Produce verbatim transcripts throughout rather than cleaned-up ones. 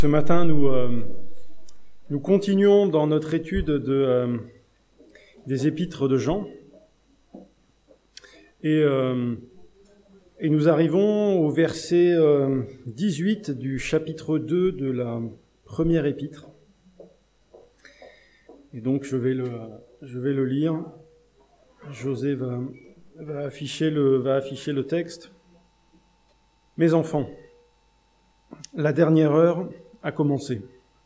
Ce matin, nous, euh, nous continuons dans notre étude de, euh, des épîtres de Jean. Et, euh, et nous arrivons au verset euh, dix-huit du chapitre deux de la première épître. Et donc, je vais le, je vais le lire. José va, va, afficher le, va afficher le texte. « Mes enfants, la dernière heure a commencé.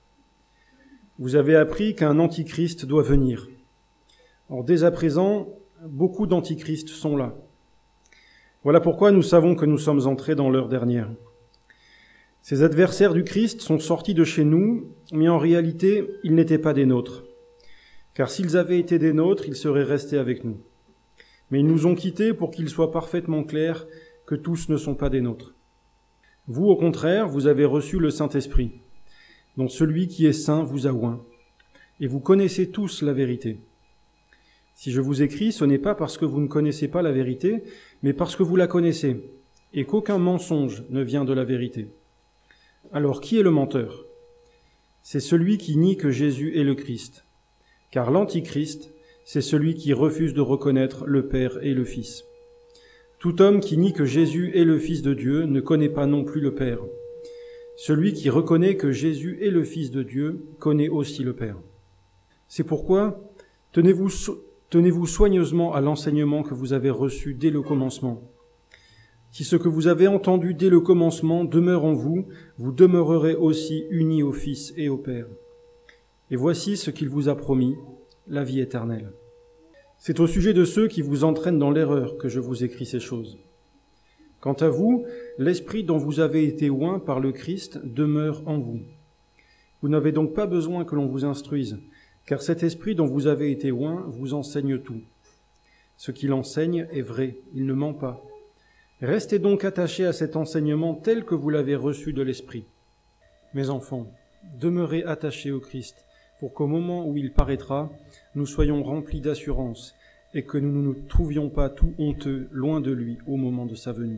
Vous avez appris qu'un antichrist doit venir. Or, dès à présent, beaucoup d'antichrists sont là. Voilà pourquoi nous savons que nous sommes entrés dans l'heure dernière. Ces adversaires du Christ sont sortis de chez nous, mais en réalité, ils n'étaient pas des nôtres. Car s'ils avaient été des nôtres, ils seraient restés avec nous. Mais ils nous ont quittés pour qu'il soit parfaitement clair que tous ne sont pas des nôtres. Vous, au contraire, vous avez reçu le Saint-Esprit, dont celui qui est saint vous a oint, et vous connaissez tous la vérité. Si je vous écris, ce n'est pas parce que vous ne connaissez pas la vérité, mais parce que vous la connaissez, et qu'aucun mensonge ne vient de la vérité. Alors, qui est le menteur ? C'est celui qui nie que Jésus est le Christ, car l'Antichrist, c'est celui qui refuse de reconnaître le Père et le Fils. Tout homme qui nie que Jésus est le Fils de Dieu ne connaît pas non plus le Père. Celui qui reconnaît que Jésus est le Fils de Dieu connaît aussi le Père. C'est pourquoi tenez-vous, so- tenez-vous soigneusement à l'enseignement que vous avez reçu dès le commencement. Si ce que vous avez entendu dès le commencement demeure en vous, vous demeurerez aussi unis au Fils et au Père. Et voici ce qu'il vous a promis, la vie éternelle. C'est au sujet de ceux qui vous entraînent dans l'erreur que je vous écris ces choses. Quant à vous, l'Esprit dont vous avez été oint par le Christ demeure en vous. Vous n'avez donc pas besoin que l'on vous instruise, car cet Esprit dont vous avez été oint vous enseigne tout. Ce qu'il enseigne est vrai, il ne ment pas. Restez donc attachés à cet enseignement tel que vous l'avez reçu de l'Esprit. Mes enfants, demeurez attachés au Christ, pour qu'au moment où il paraîtra, nous soyons remplis d'assurance et que nous ne nous trouvions pas tout honteux loin de lui au moment de sa venue.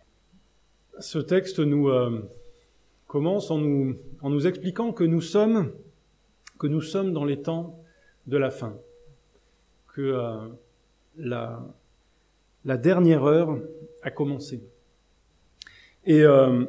Ce texte nous euh, commence en nous, en nous expliquant que nous sommes, que nous sommes dans les temps de la fin, que euh, la, la dernière heure a commencé. Et, euh,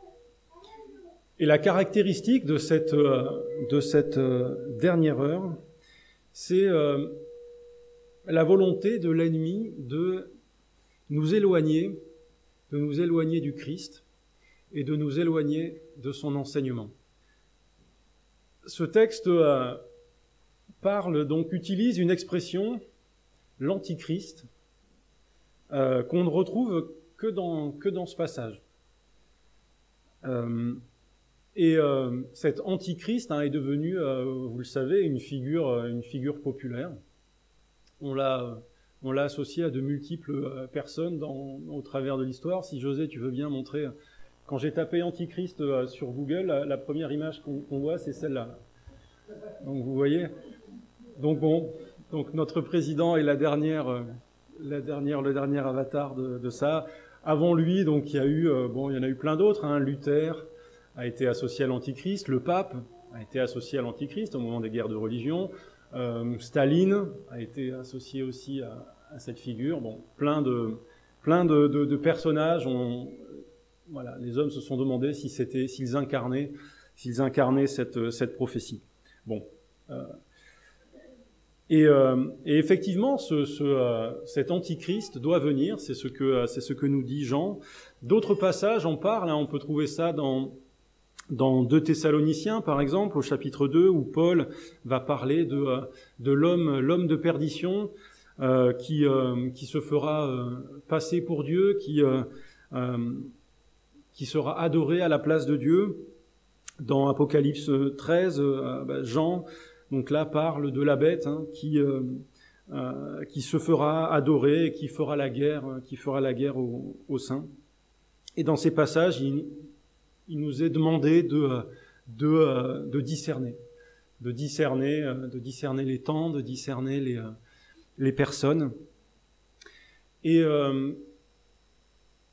et la caractéristique de cette, euh, de cette euh, dernière heure, c'est euh, la volonté de l'ennemi de nous éloigner de nous éloigner du Christ et de nous éloigner de son enseignement. Ce texte euh, parle donc, utilise une expression, l'antichrist, euh, qu'on ne retrouve que dans, que dans ce passage. Euh, et euh, cet antichrist hein, est devenu, euh, vous le savez, une figure, une figure populaire. On l'a... On l'a associé à de multiples personnes dans, au travers de l'histoire. Si José, tu veux bien montrer, quand j'ai tapé Antichrist sur Google, la, la première image qu'on, qu'on voit, c'est celle-là. Donc vous voyez. Donc bon, donc notre président est la dernière, la dernière, le dernier avatar de, de ça. Avant lui, donc il y a eu, bon, il y en a eu plein d'autres. Hein. Luther a été associé à l'Antichrist, le pape a été associé à l'Antichrist au moment des guerres de religion. Euh, Staline a été associé aussi à, à cette figure. Bon, plein de, plein de, de, de personnages. Ont, voilà, les hommes se sont demandé si c'était, s'ils incarnaient, s'ils incarnaient cette, cette prophétie. Bon, euh, et, euh, et effectivement, ce, ce, euh, cet antichrist doit venir. C'est ce que, c'est ce que nous dit Jean. D'autres passages en parlent. Hein, on peut trouver ça dans Dans deux Thessaloniciens, par exemple, au chapitre deux, où Paul va parler de, de l'homme, l'homme de perdition euh, qui, euh, qui se fera euh, passer pour Dieu, qui, euh, euh, qui sera adoré à la place de Dieu. Dans Apocalypse treize, euh, bah, Jean, donc là, parle de la bête hein, qui, euh, euh, qui se fera adorer et qui fera la guerre, qui fera la guerre aux, aux saints. Et dans ces passages, il Il nous est demandé de, de, de discerner, de discerner, de discerner les temps, de discerner les, les personnes. Et,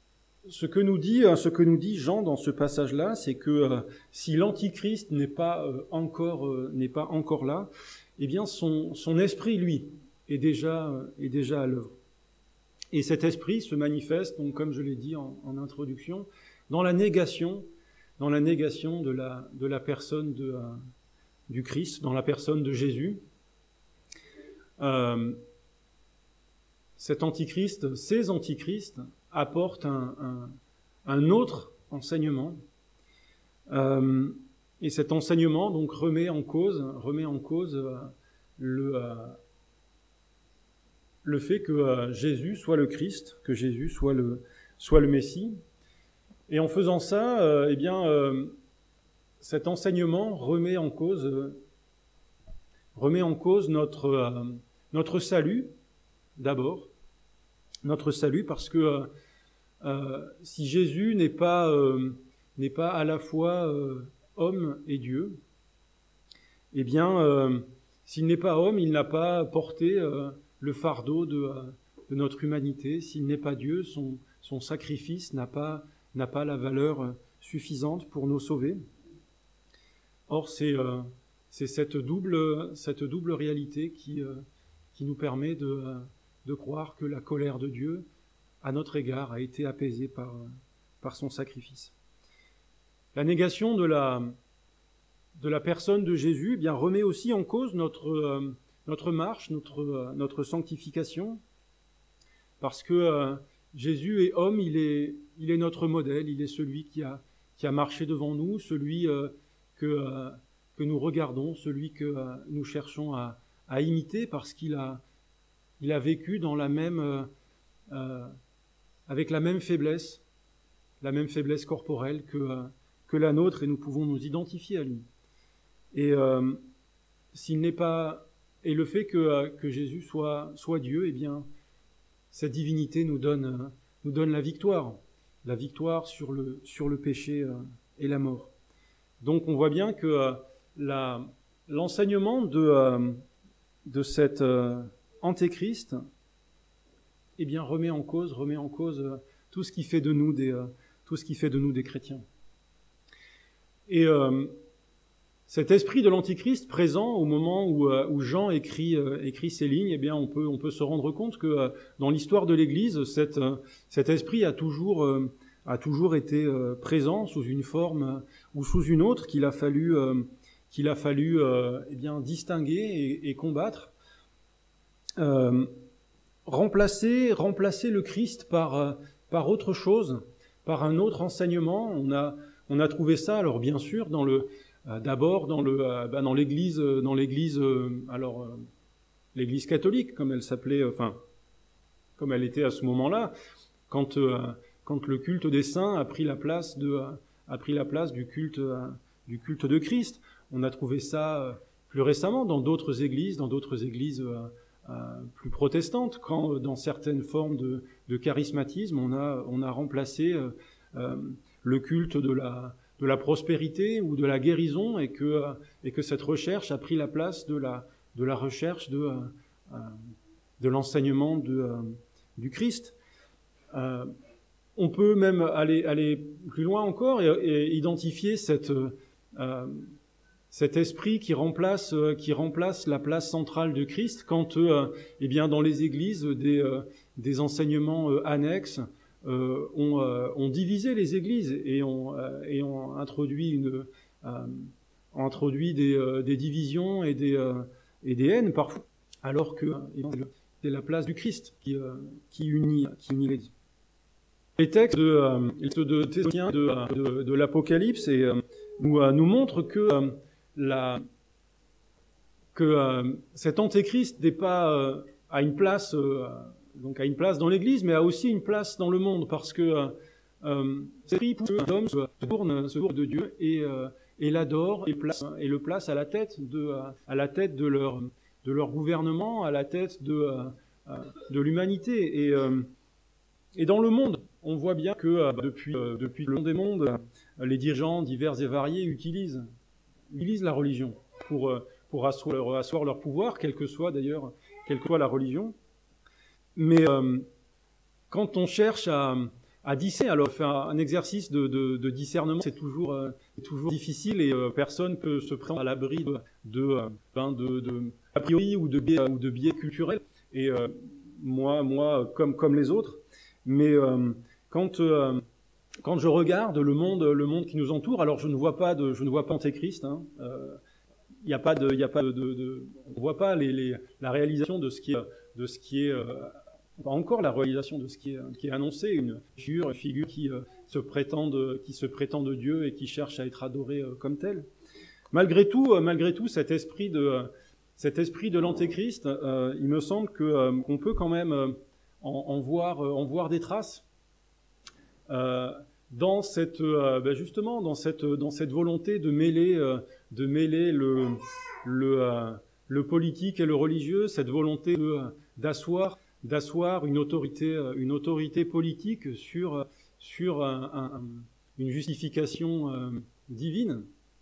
ce que nous dit, ce que nous dit Jean dans ce passage-là, c'est que euh, si l'Antichrist n'est pas euh, encore euh, n'est pas encore là, eh bien son son esprit lui est déjà euh, est déjà à l'œuvre. Et cet esprit se manifeste, donc comme je l'ai dit en, en introduction, dans la négation, dans la négation de la de la personne de euh, du Christ, dans la personne de Jésus. Euh, cet Antichrist, ces Antichrists apportent un, un, un autre enseignement, euh, et cet enseignement donc remet en cause, remet en cause euh, le euh, le fait que euh, Jésus soit le Christ, que Jésus soit le soit le Messie, et en faisant ça, euh, eh bien, euh, cet enseignement remet en cause euh, remet en cause notre euh, notre salut d'abord, notre salut parce que euh, euh, si Jésus n'est pas euh, n'est pas à la fois euh, homme et Dieu, eh bien, euh, s'il n'est pas homme, il n'a pas porté euh, le fardeau de, de notre humanité. S'il n'est pas Dieu, son, son sacrifice n'a pas, n'a pas la valeur suffisante pour nous sauver. Or, c'est, euh, c'est cette double, cette double réalité qui, euh, qui nous permet de, de croire que la colère de Dieu à notre égard a été apaisée par, par son sacrifice. La négation de la, de la personne de Jésus eh bien, remet aussi en cause notre, euh, notre marche, notre, euh, notre sanctification, parce que euh, Jésus est homme, il est, il est notre modèle, il est celui qui a, qui a marché devant nous, celui euh, que, euh, que nous regardons, celui que euh, nous cherchons à, à imiter, parce qu'il a, il a vécu dans la même, euh, euh, avec la même faiblesse, la même faiblesse corporelle que, euh, que la nôtre, et nous pouvons nous identifier à lui. Et euh, s'il n'est pas, et le fait que, euh, que Jésus soit, soit Dieu, eh bien, cette divinité nous donne, euh, nous donne la victoire, la victoire sur le, sur le péché euh, et la mort. Donc, on voit bien que euh, la, l'enseignement de, euh, de cet euh, antéchrist, eh bien, remet en cause, remet en cause euh, tout ce qui fait de nous des, euh, tout ce qui fait de nous des chrétiens. Et euh, cet esprit de l'Antichrist présent au moment où, euh, où Jean écrit, euh, écrit ces lignes, eh bien, on peut, on peut se rendre compte que euh, dans l'histoire de l'Église, cette, euh, cet esprit a toujours, euh, a toujours été euh, présent sous une forme euh, ou sous une autre qu'il a fallu, euh, qu'il a fallu euh, eh bien, distinguer et, et combattre. Euh, remplacer, remplacer le Christ par, euh, par autre chose, par un autre enseignement. On a, on a trouvé ça, alors bien sûr, dans le Euh, d'abord dans le euh, bah, dans l'église euh, dans l'église euh, alors euh, l'église catholique comme elle s'appelait euh, enfin comme elle était à ce moment-là quand euh, quand le culte des saints a pris la place de euh, a pris la place du culte euh, du culte de Christ. On a trouvé ça euh, plus récemment dans d'autres églises dans d'autres églises euh, euh, plus protestantes quand euh, dans certaines formes de de charismatisme on a on a remplacé euh, euh, le culte de la de la prospérité ou de la guérison, et que, et que cette recherche a pris la place de la, de la recherche de, euh, de l'enseignement de, euh, du Christ. Euh, on peut même aller, aller plus loin encore et, et identifier cette, euh, cet esprit qui remplace, qui remplace la place centrale de Christ quand, euh, eh bien, dans les églises, des, euh, des enseignements euh, annexes Euh, ont, euh, ont divisé les églises et ont, euh, et ont introduit, une, euh, ont introduit des, euh, des divisions et des, euh, et des haines parfois, alors que euh, c'est la place du Christ qui, euh, qui unit, qui unit l'Église. Les textes de, euh, de Thessaloniciens de, de, de l'Apocalypse et, euh, nous, euh, nous montrent que, euh, la, que euh, cet antéchrist n'est pas euh, à une place euh, donc à une place dans l'Église, mais a aussi une place dans le monde, parce que euh, cet esprit pousse que l'homme se tourne, se tourne de Dieu et, euh, et l'adore et, place, et le place à la tête de, à la tête de leur, de leur gouvernement, à la tête de, de l'humanité. Et, euh, et dans le monde, on voit bien que euh, depuis, euh, depuis le monde des mondes, les dirigeants divers et variés utilisent, utilisent la religion pour, pour asseoir, asseoir leur pouvoir, quelle que soit d'ailleurs, quelle que soit la religion. Mais euh, quand on cherche à, à discerner. Alors, faire un exercice de, de, de discernement, c'est toujours, euh, c'est toujours difficile et euh, personne peut se prendre à l'abri de, de, euh, ben de, de a priori ou de biais, ou de biais culturels. Et euh, moi, moi, comme comme les autres. Mais euh, quand euh, quand je regarde le monde, le monde qui nous entoure, alors je ne vois pas de, je ne vois pas Antéchrist. Hein, euh, il n'y a pas de, il y a pas de, de, de on voit pas les, les, la réalisation de ce qui est, de ce qui est euh, pas encore la réalisation de ce qui est, qui est annoncé, une figure, une figure qui euh, se prétend de, qui se prétend de Dieu et qui cherche à être adorée euh, comme telle. Malgré tout, euh, malgré tout, cet esprit de, euh, cet esprit de l'Antéchrist, euh, il me semble que euh, qu'on peut quand même euh, en, en voir, euh, en voir des traces euh, dans cette, euh, ben justement, dans cette, dans cette volonté de mêler, euh, de mêler le, le, euh, le politique et le religieux, cette volonté de, d'asseoir d'asseoir une autorité, une autorité politique sur, sur un, un, une justification euh, divine.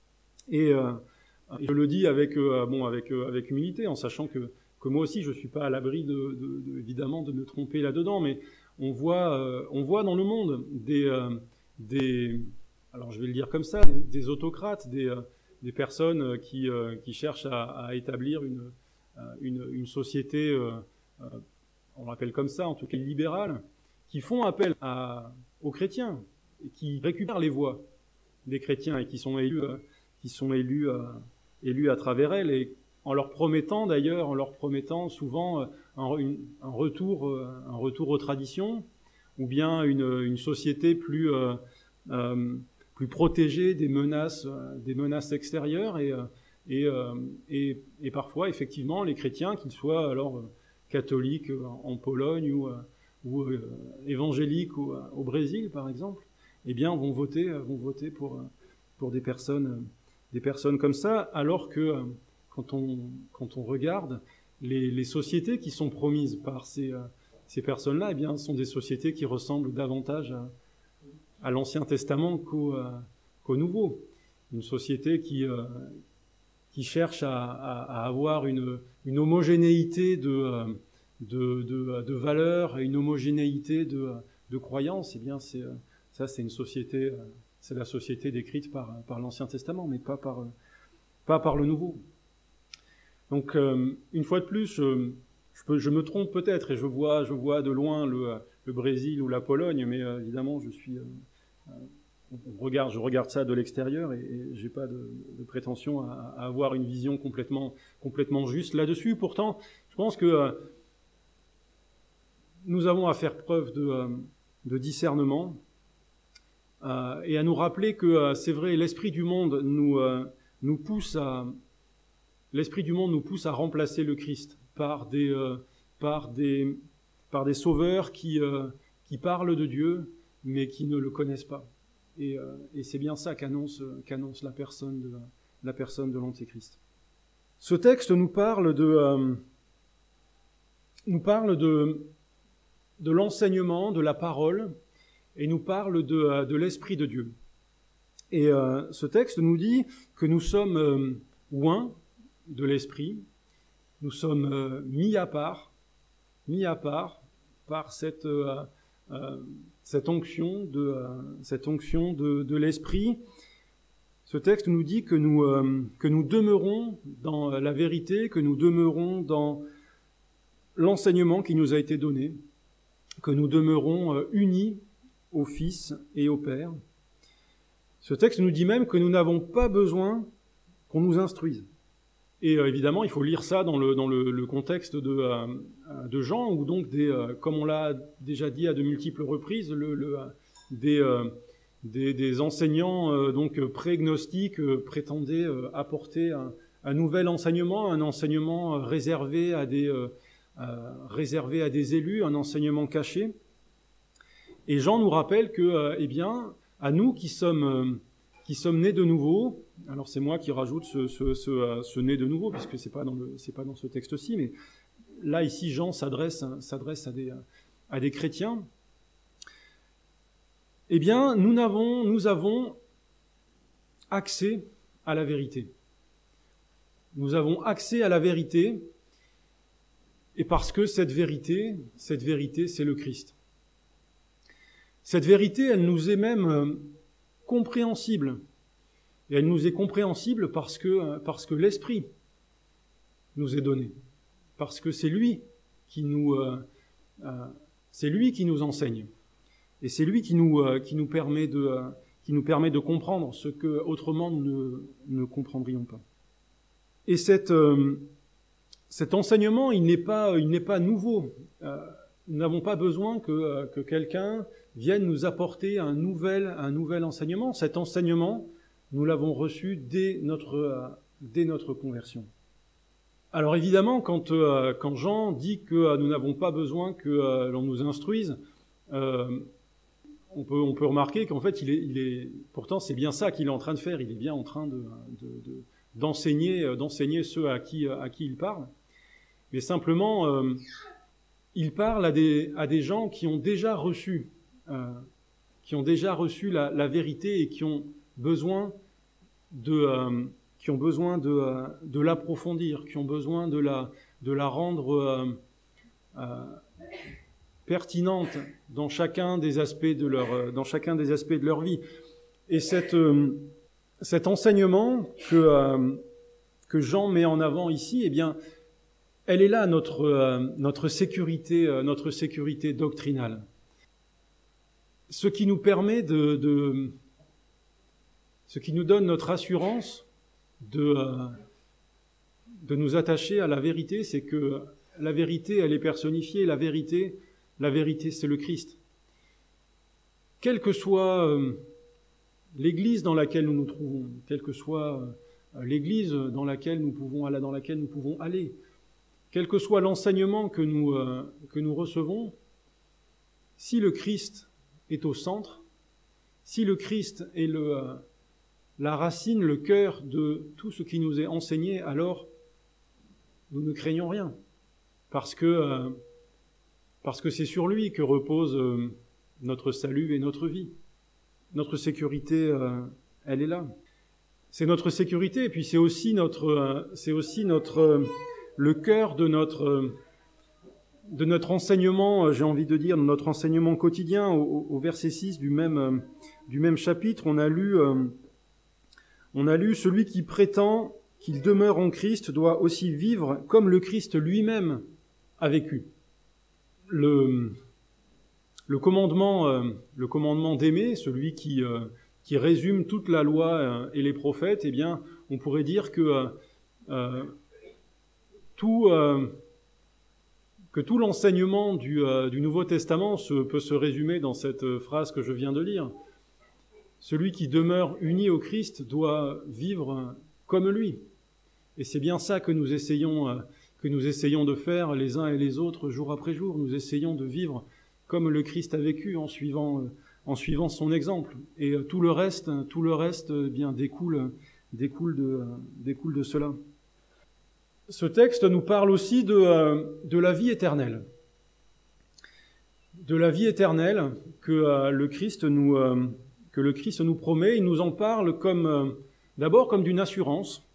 Et euh, je le dis avec, euh, bon, avec, euh, avec humilité, en sachant que, que moi aussi je ne suis pas à l'abri de, de, de, évidemment de me tromper là-dedans, mais on voit, euh, on voit dans le monde des, euh, des, alors je vais le dire comme ça, des, des autocrates, des, euh, des personnes qui, euh, qui cherchent à, à établir une, une, une société euh, euh, on l'appelle comme ça, en tout cas libérales, qui font appel à, aux chrétiens, et qui récupèrent les voix des chrétiens et qui sont élus, euh, qui sont élus, euh, élus à travers elles, et en leur promettant d'ailleurs, en leur promettant souvent euh, un, une, un retour, euh, un retour aux traditions, ou bien une, une société plus, euh, euh, plus protégée des menaces, euh, des menaces extérieures, et, euh, et, euh, et, et parfois effectivement les chrétiens, qu'ils soient alors euh, catholiques en Pologne ou, ou euh, évangéliques au, au Brésil, par exemple, eh bien, vont voter, vont voter pour, pour des personnes, des personnes comme ça, alors que quand on, quand on regarde les, les sociétés qui sont promises par ces, ces personnes-là, eh bien, sont des sociétés qui ressemblent davantage à, à l'Ancien Testament qu'au, qu'au Nouveau. Une société qui, qui cherche à, à, à avoir une, une homogénéité de, de, de, de valeurs et une homogénéité de, de croyances, eh bien c'est, ça c'est une société, c'est la société décrite par, par l'Ancien Testament, mais pas par, pas par le Nouveau. Donc euh, une fois de plus, je, je, peux, je me trompe peut-être et je vois, je vois de loin le, le Brésil ou la Pologne, mais euh, évidemment je suis... Euh, On regarde, je regarde ça de l'extérieur et, et j'ai pas de, de prétention à, à avoir une vision complètement, complètement juste là-dessus. Pourtant, je pense que euh, nous avons à faire preuve de, euh, de discernement euh, et à nous rappeler que euh, c'est vrai, l'esprit du monde nous, euh, nous pousse à l'esprit du monde nous pousse à remplacer le Christ par des, euh, par des, par des sauveurs qui, euh, qui parlent de Dieu mais qui ne le connaissent pas. Et, euh, et c'est bien ça qu'annonce, qu'annonce la personne de, la personne de l'Antéchrist. Ce texte nous parle de, euh, nous parle de, de l'enseignement, de la parole, et nous parle de, de l'Esprit de Dieu. Et euh, ce texte nous dit que nous sommes euh, oints de l'Esprit, nous sommes euh, mis à part, mis à part par cette... Euh, euh, cette onction de, euh, cette onction de, de l'esprit. Ce texte nous dit que nous, euh, que nous demeurons dans la vérité, que nous demeurons dans l'enseignement qui nous a été donné, que nous demeurons euh, unis au Fils et au Père. Ce texte nous dit même que nous n'avons pas besoin qu'on nous instruise. Et euh, évidemment, il faut lire ça dans le, dans le, le contexte de, euh, de Jean, où donc, des, euh, comme on l'a déjà dit à de multiples reprises, le, le, des, euh, des, des enseignants euh, donc pré-gnostiques euh, prétendaient euh, apporter un, un nouvel enseignement, un enseignement réservé à des, euh, euh, réservé à des élus, un enseignement caché. Et Jean nous rappelle que, euh, eh bien, à nous qui sommes, euh, qui sommes nés de nouveau. Alors c'est moi qui rajoute ce, ce, ce, ce né de nouveau, puisque c'est pas dans le, c'est pas dans ce texte-ci, mais là ici Jean s'adresse, s'adresse à des, à des chrétiens. Eh bien, nous avons, nous avons accès à la vérité. Nous avons accès à la vérité, et parce que cette vérité, cette vérité, c'est le Christ. Cette vérité, elle nous est même euh, compréhensible. Et elle nous est compréhensible parce que, euh, parce que l'Esprit nous est donné. Parce que c'est lui qui nous, euh, euh, c'est lui qui nous enseigne. Et c'est lui qui nous, euh, qui nous permet de, euh, qui nous permet de comprendre ce que autrement nous ne, ne comprendrions pas. Et cette, euh, cet enseignement, il n'est pas, il n'est pas nouveau. Euh, nous n'avons pas besoin que, euh, que quelqu'un vienne nous apporter un nouvel, un nouvel enseignement. Cet enseignement, nous l'avons reçu dès notre, euh, dès notre conversion. Alors évidemment, quand, euh, quand Jean dit que euh, nous n'avons pas besoin que euh, l'on nous instruise, euh, on peut, on peut remarquer qu'en fait, il est, il est, pourtant c'est bien ça qu'il est en train de faire. Il est bien en train de, de, de, d'enseigner, d'enseigner ceux à qui, à qui il parle. Mais simplement, euh, il parle à des, à des gens qui ont déjà reçu, euh, qui ont déjà reçu la, la vérité et qui ont besoin de, euh, qui ont besoin de, euh, de l'approfondir, qui ont besoin de la, de la rendre euh, euh, pertinente dans chacun des aspects de leur, dans chacun des aspects de leur vie. Et cette, euh, cet enseignement que, euh, que Jean met en avant ici, eh bien, elle est là notre, euh, notre sécurité, euh, notre sécurité doctrinale. Ce qui nous permet de, de ce qui nous donne notre assurance de, euh, de nous attacher à la vérité, c'est que la vérité, elle est personnifiée. La vérité, la vérité, c'est le Christ. Quelle que soit euh, l'Église dans laquelle nous nous trouvons, quelle que soit euh, l'Église dans laquelle nous pouvons aller, dans laquelle nous pouvons aller, quel que soit l'enseignement que nous, euh, que nous recevons, si le Christ est au centre, si le Christ est le, euh, la racine, le cœur de tout ce qui nous est enseigné, alors nous ne craignons rien, parce que, euh, parce que c'est sur lui que repose euh, notre salut et notre vie. Notre sécurité, euh, elle est là. C'est notre sécurité, et puis c'est aussi notre, euh, c'est aussi notre, euh, le cœur de notre, euh, de notre enseignement, euh, j'ai envie de dire, de notre enseignement quotidien. Au, au verset six du même, euh, du même chapitre, on a lu, euh, on a lu, celui qui prétend qu'il demeure en Christ doit aussi vivre comme le Christ lui-même a vécu. Le, le commandement, euh, le commandement d'aimer, celui qui, euh, qui résume toute la loi euh, et les prophètes, eh bien, on pourrait dire que euh, euh, tout, euh, que tout l'enseignement du, euh, du Nouveau Testament se, peut se résumer dans cette phrase que je viens de lire. Celui qui demeure uni au Christ doit vivre comme lui. Et c'est bien ça que nous essayons, euh, que nous essayons de faire les uns et les autres jour après jour. Nous essayons de vivre comme le Christ a vécu en suivant, euh, en suivant son exemple. Et euh, tout le reste, tout le reste euh, bien découle, découle de, euh, découle de cela. Ce texte nous parle aussi de, euh, de la vie éternelle. De la vie éternelle que euh, le Christ nous, euh, que le Christ nous promet. Il nous en parle comme, euh, d'abord comme d'une assurance,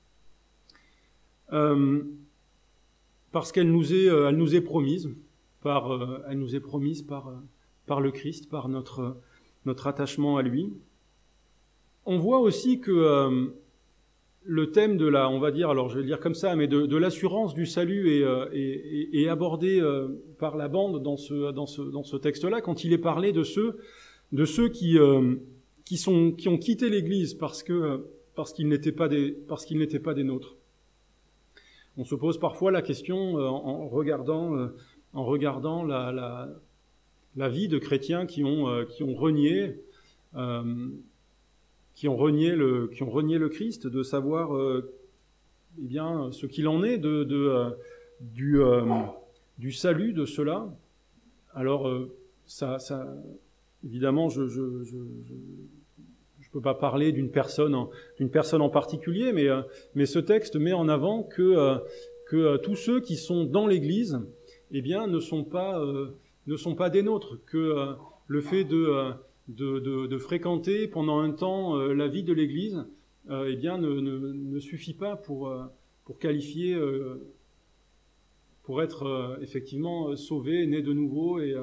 euh, parce qu'elle nous est, euh, elle nous est promise par, euh, elle nous est promise par, euh, par le Christ, par notre, notre attachement à lui. On voit aussi que euh, le thème de la, on va dire, alors je vais le dire comme ça, mais de, de l'assurance du salut est, euh, est, est abordé euh, par la bande dans ce, dans ce, dans ce texte-là, quand il est parlé de ceux, de ceux qui, euh, qui sont, qui ont quitté l'Église parce que, parce qu'ils n'étaient pas des, parce qu'ils n'étaient pas des nôtres. On se pose parfois la question euh, en regardant, euh, en regardant la, la, la vie de chrétiens qui ont, euh, qui ont renié, euh, qui ont renié le, qui ont renié le Christ, de savoir, euh, eh bien, ce qu'il en est de, de euh, du, euh, du salut de cela. Alors, euh, ça, ça, évidemment, je, je, je, je Je ne peux pas parler d'une personne, en, d'une personne en particulier, mais, euh, mais ce texte met en avant que, euh, que euh, tous ceux qui sont dans l'Église, eh bien, ne sont pas, euh, ne sont pas des nôtres, que euh, le fait de, euh, de, de, de fréquenter pendant un temps euh, la vie de l'Église, euh, eh bien, ne, ne, ne suffit pas pour, euh, pour qualifier, euh, pour être euh, effectivement sauvé, né de nouveau et, euh,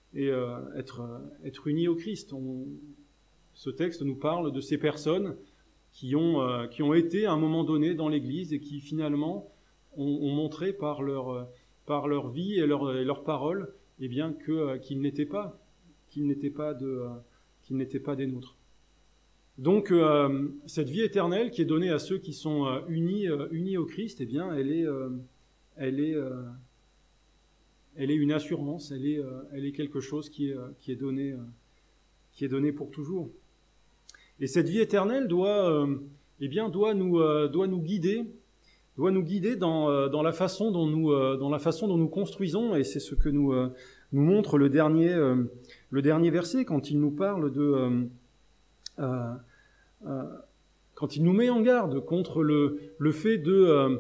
et euh, être, être unis au Christ. On, ce texte nous parle de ces personnes qui ont, euh, qui ont été à un moment donné dans l'Église et qui finalement ont, ont montré par leur, par leur vie et leur, et leur parole eh bien, que, euh, qu'ils n'étaient pas, qu'ils n'étaient pas, de, euh, qu'ils n'étaient pas des nôtres. Donc euh, cette vie éternelle qui est donnée à ceux qui sont euh, unis, euh, unis au Christ, eh bien, elle est, euh, elle est, euh, elle est une assurance, elle est, euh, elle est quelque chose qui est, qui est donné, euh, qui est donné pour toujours. Et cette vie éternelle doit, euh, eh bien, doit nous, euh, doit nous guider, doit nous guider dans, euh, dans la façon dont nous, euh, dans la façon dont nous construisons. Et c'est ce que nous, euh, nous montre le dernier, euh, le dernier verset quand il nous parle de, euh, euh, euh, quand il nous met en garde contre le, le fait de, euh,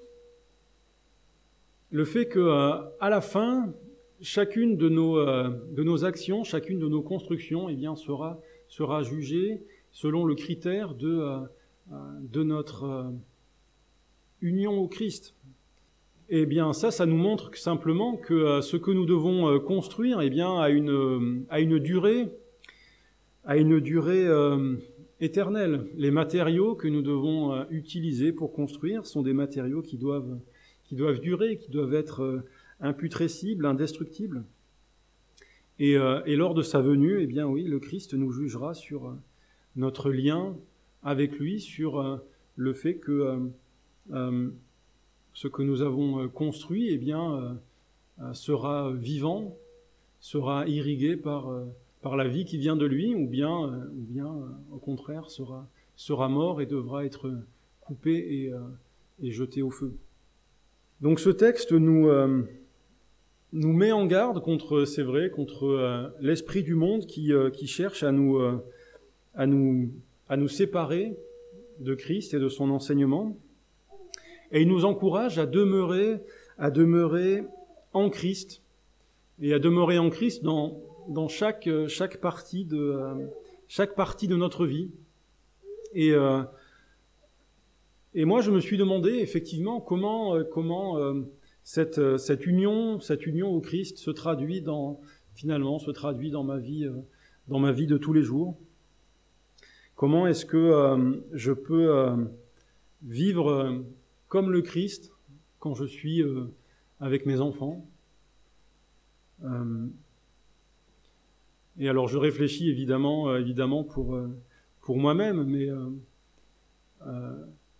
le fait que euh, à la fin, chacune de nos, euh, de nos actions, chacune de nos constructions, eh bien, sera, sera jugée selon le critère de, euh, de notre euh, union au Christ. Eh bien, ça, ça nous montre simplement que euh, ce que nous devons euh, construire, eh bien, a une, euh, a une durée, a une durée euh, éternelle. Les matériaux que nous devons euh, utiliser pour construire sont des matériaux qui doivent, qui doivent durer, qui doivent être euh, imputrescibles, indestructibles. Et, euh, et lors de sa venue, eh bien, oui, le Christ nous jugera sur euh, notre lien avec lui, sur euh, le fait que euh, euh, ce que nous avons euh, construit, eh bien, euh, euh, sera vivant, sera irrigué par, euh, par la vie qui vient de lui, ou bien, euh, ou bien euh, au contraire, sera, sera mort et devra être coupé et, euh, et jeté au feu. Donc ce texte nous, euh, nous met en garde contre, c'est vrai, contre euh, l'esprit du monde qui, euh, qui cherche à nous, euh, à nous, à nous séparer de Christ et de son enseignement. Et il nous encourage à demeurer, à demeurer en Christ et à demeurer en Christ dans, dans chaque, chaque partie de, euh, chaque partie de notre vie. Et, euh, et moi, je me suis demandé effectivement comment, euh, comment euh, cette, cette union, cette union au Christ se traduit dans, finalement, se traduit dans ma vie, euh, dans ma vie de tous les jours. Comment est-ce que euh, je peux euh, vivre euh, comme le Christ quand je suis euh, avec mes enfants. Euh, et alors je réfléchis évidemment, euh, évidemment pour, euh, pour moi-même, mais euh, euh,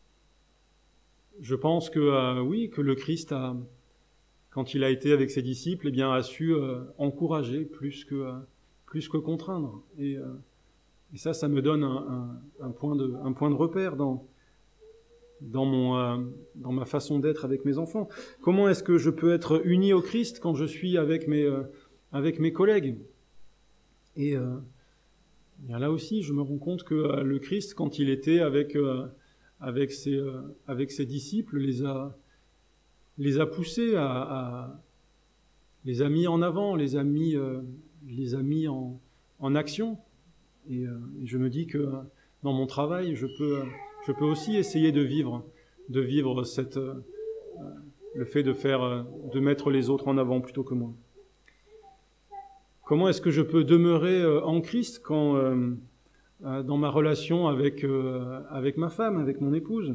je pense que euh, oui, que le Christ a, quand il a été avec ses disciples, eh bien a su euh, encourager plus que euh, plus que contraindre. Et, euh, et ça, ça me donne un, un, un point de un point de repère dans dans mon euh, dans ma façon d'être avec mes enfants. Comment est-ce que je peux être uni au Christ quand je suis avec mes euh, avec mes collègues? Et euh, bien là aussi, je me rends compte que euh, le Christ, quand il était avec euh, avec ses euh, avec ses disciples, les a les a poussés à, à les a mis en avant, les a mis euh, les a mis en en action. Et, euh, et je me dis que euh, dans mon travail, je peux euh, je peux aussi essayer de vivre, de vivre cette, euh, le fait de faire, euh, de mettre les autres en avant plutôt que moi. Comment est-ce que je peux demeurer euh, en Christ quand, euh, euh, dans ma relation avec euh, avec ma femme, avec mon épouse?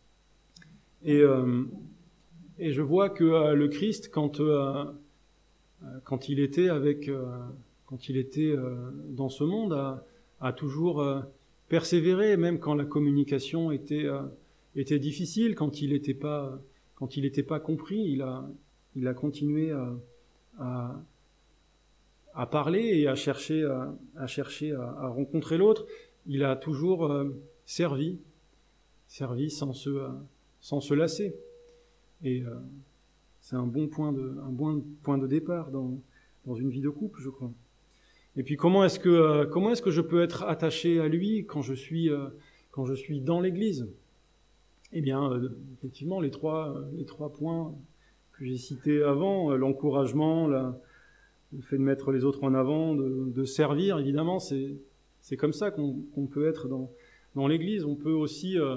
Et euh, et je vois que euh, le Christ, quand euh, quand il était avec, euh, quand il était euh, dans ce monde, a, a toujours euh, persévérer, même quand la communication était euh, était difficile, quand il n'était pas quand il n'était pas compris, il a il a continué à à, à parler et à chercher à, à chercher à, à rencontrer l'autre. Il a toujours euh, servi, servi sans se euh, sans se lasser. Et euh, c'est un bon point de un bon point de départ dans dans une vie de couple, je crois. Et puis comment est-ce que euh, comment est-ce que je peux être attaché à lui quand je suis euh, quand je suis dans l'Église? Eh bien, euh, effectivement, les trois euh, les trois points que j'ai cités avant, euh, l'encouragement, la, le fait de mettre les autres en avant, de, de servir, évidemment, c'est c'est comme ça qu'on qu'on peut être dans dans l'Église. On peut aussi euh,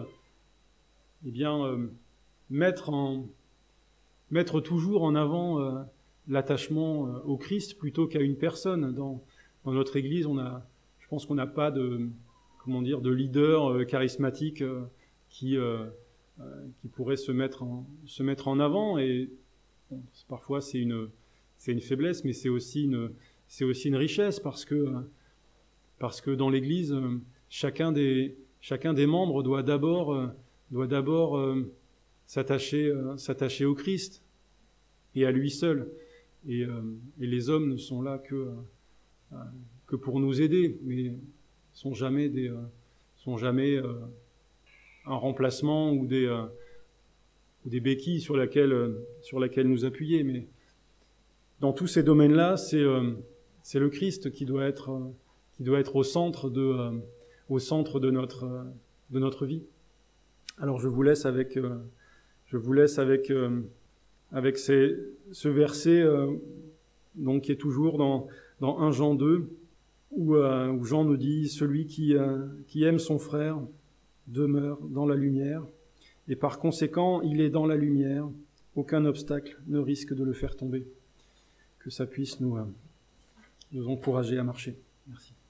eh bien euh, mettre en mettre toujours en avant euh, l'attachement au Christ plutôt qu'à une personne. Dans, dans notre Église, on a, je pense qu'on n'a pas de, comment dire, de leader charismatique qui, euh, qui pourrait se mettre en, se mettre en avant. Et bon, parfois, c'est une, c'est une faiblesse, mais c'est aussi une, c'est aussi une richesse parce que, parce que dans l'Église, chacun des, chacun des membres doit d'abord, doit d'abord euh, s'attacher, euh, s'attacher au Christ et à lui seul. Et, euh, et les hommes ne sont là que, euh, que pour nous aider, mais sont jamais des, euh, sont jamais euh, un remplacement ou des, euh, ou des béquilles sur laquelle, euh, sur laquelle nous appuyer. Mais dans tous ces domaines-là, c'est, euh, c'est le Christ qui doit être, euh, qui doit être au centre de, euh, au centre de notre, euh, de notre vie. Alors je vous laisse avec, euh, je vous laisse avec, euh, avec ces, ce verset euh, donc qui est toujours dans, dans un Jean deux, où, euh, où Jean nous dit « Celui qui, euh, qui aime son frère demeure dans la lumière, et par conséquent, il est dans la lumière, aucun obstacle ne risque de le faire tomber. » Que ça puisse nous, euh, nous encourager à marcher. Merci.